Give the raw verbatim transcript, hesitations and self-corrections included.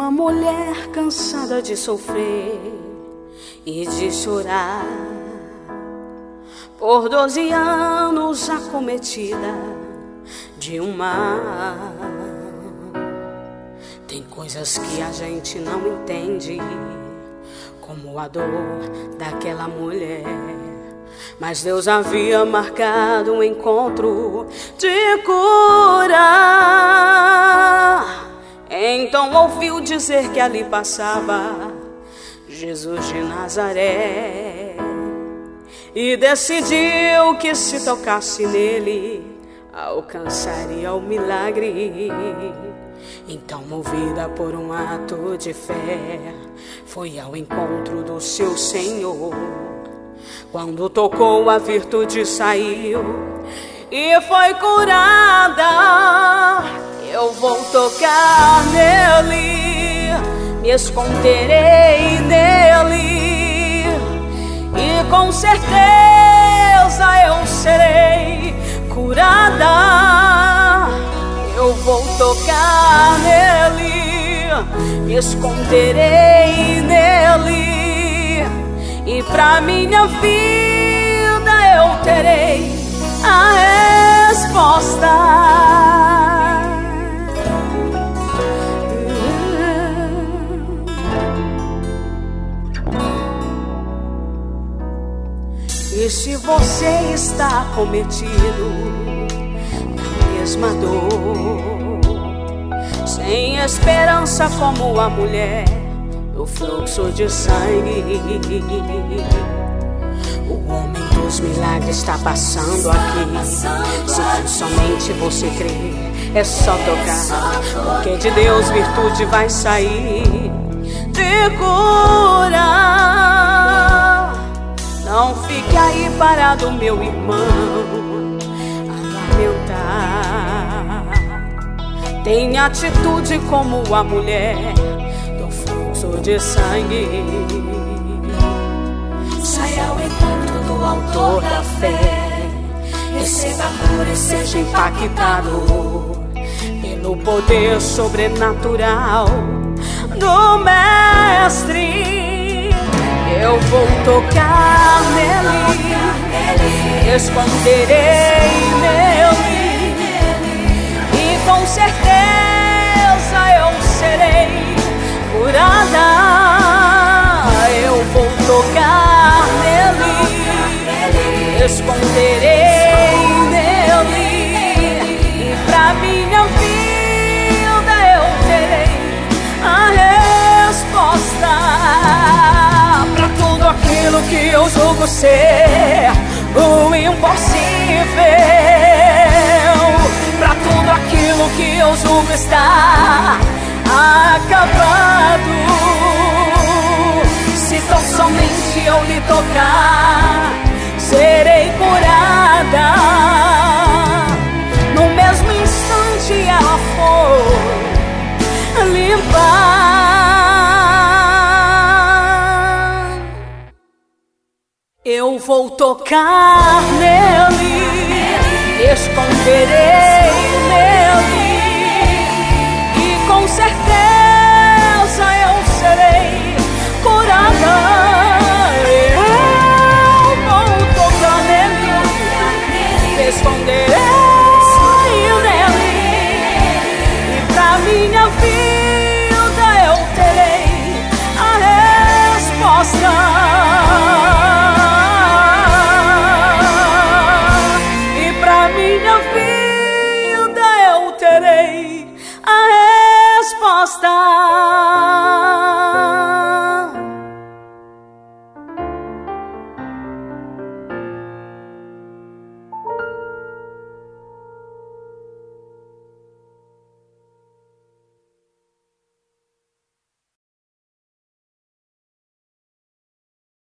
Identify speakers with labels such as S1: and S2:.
S1: uma mulher cansada de sofrer e de chorar, por doze anos acometida de um mal. Tem coisas que a gente não entende, como a dor daquela mulher, mas Deus havia marcado um encontro de cura. Então ouviu dizer que ali passava Jesus de Nazaré e decidiu que se tocasse nele alcançaria o milagre. Então, movida por um ato de fé, foi ao encontro do seu Senhor. Quando tocou, a virtude saiu e foi curada. Eu vou tocar nele, me esconderei nele, e com certeza eu serei curada. Eu vou tocar nele, me esconderei nele, e pra minha vida eu terei a resposta. E se você está cometido na mesma dor, sem esperança como a mulher do fluxo de sangue, o homem dos milagres está passando aqui. Se tão somente você crer, é só tocar, porque de Deus virtude vai sair de cura. Não fique aí parado, meu irmão, a lamentar. Tenha atitude como a mulher do fluxo de sangue. Saia ao encontro do autor da fé, receba a cura e seja impactado pelo poder sobrenatural do Mestre. Eu vou tocar nele, esconderei nele, e com certeza eu serei curada. Eu vou tocar nele, esconderei nele, e pra minha vida eu terei a resposta. Aquilo que eu julgo ser o impossível, pra tudo aquilo que eu julgo estar acabado, se tão somente eu lhe tocar, serei curada. No mesmo instante ela foi limpa. Eu vou tocar nele, esconderei nele, e com certeza eu serei curada. Eu vou tocar nele, esconderei nele, e pra minha vida